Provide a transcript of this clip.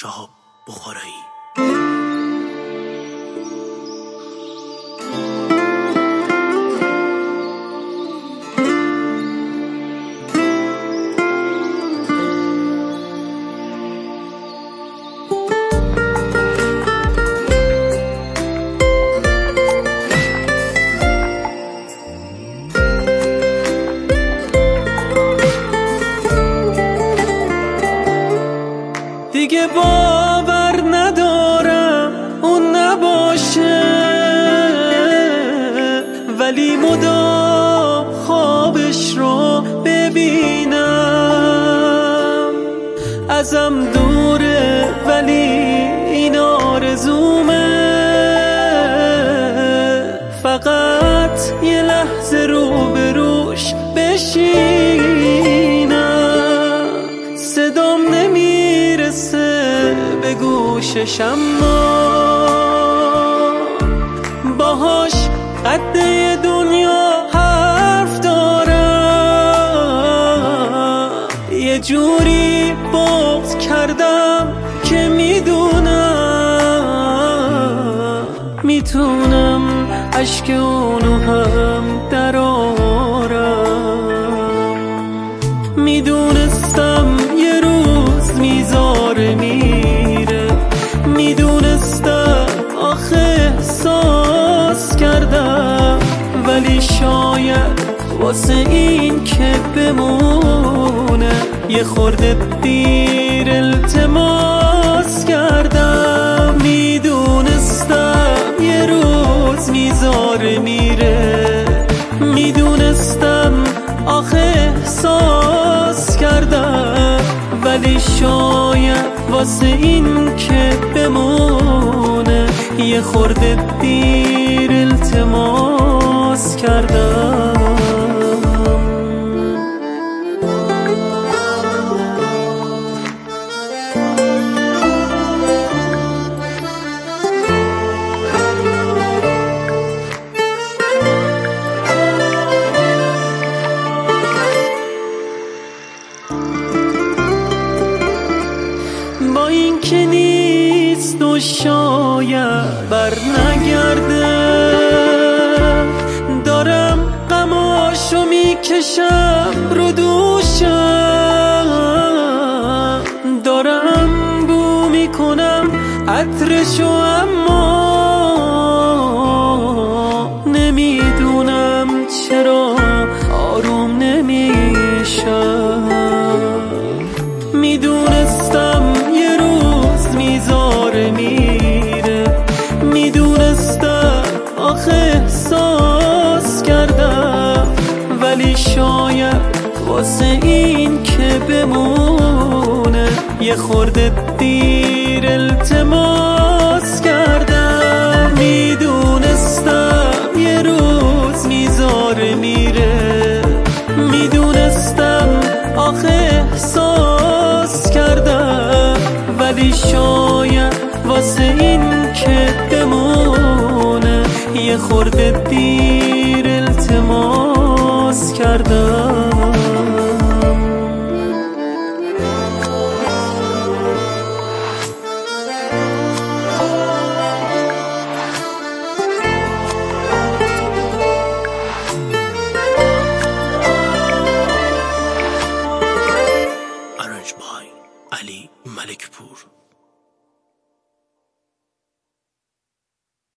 شهاب بخارایی. دیگه باور ندارم اون نباشه، ولی مدام خوابش رو ببینم. ازم دوره ولی این آرزومه، فقط یه لحظه روبروش بشینم. صدام نمیرسه به گوشش، اما باهاش قد دنیا حرف دارم. یه جوری بغض کردم که میتونم اشک اونو هم درارم. میدونستم یه روز میذاره میره، میدونستم آخه احساس کردم، ولی شاید واسه این که بمونه یه خورده دیر التماس کردم. میدونستم یه روز میذاره میره، میدونستم آخه احساس کردم، ولی شاید واسه این که بمونه یه خورده دیر التماس کردم. با این که نیست و شاید بر نگرده، دارم غماشو میکشم رو دوشم، دارم بو میکنم عطرشو، اما نمیدونم چرا آروم نمیشم. میدونستم یه روز میذاره میره، میدونستم آخه احساس کردم، ولی شاید واسه این که بمونه یه خورده دیر التماس کردم. میدونستم یه روز میذاره میره، میدونستم آخه احساس کردم، ولی شاید واسه این که بمونه یه خورده دیر التماس کردم.